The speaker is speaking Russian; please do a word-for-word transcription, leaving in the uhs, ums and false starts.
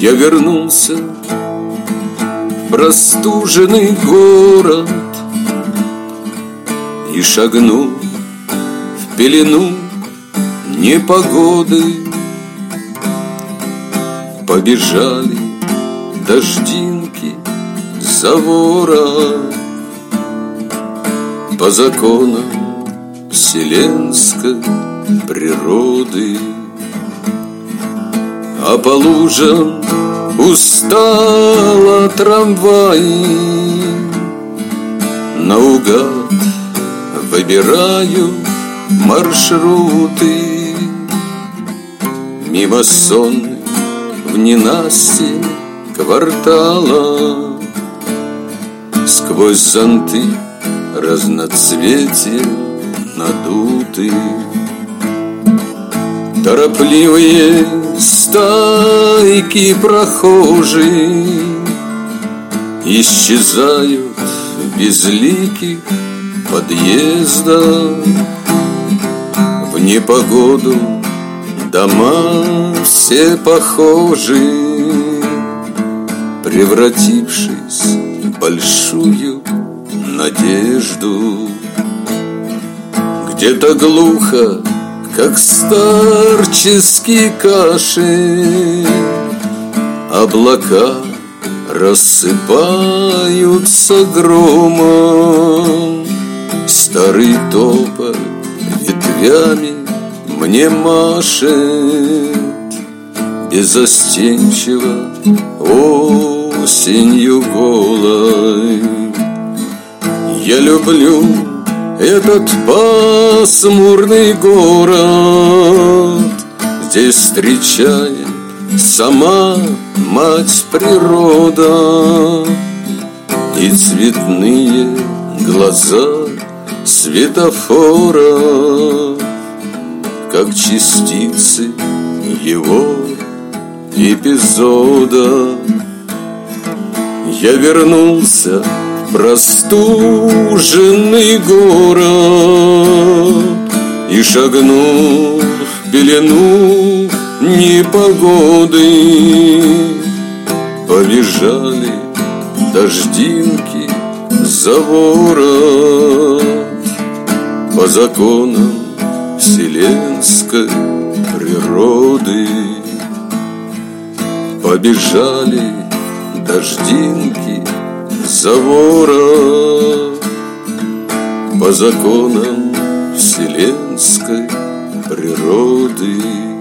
Я вернулся в простуженный город и шагнул в пелену непогоды. Побежали дождинки за ворот по законам вселенской природы. А по лужам устало трамваи, наугад выбираю маршруты. Мимо сонных в ненастье квартала, сквозь зонты разноцветия надуты. Торопливые стайки прохожих исчезают в безликих подъездах. В непогоду дома все похожи, превратившись в большую надежду. Где-то глухо, как старческий кашель, облака рассыпаются громом. Старый тополь ветвями мне машет беззастенчиво осенью голой. Я люблю этот пасмурный город, здесь встречает сама мать природа, и цветные глаза светофора, как частицы его эпизода. Я вернулся в простуженный город и шагнул в пелену непогоды. Побежали дождинки за ворот по законам вселенской природы. Побежали дождинки за ворот по законам вселенской природы.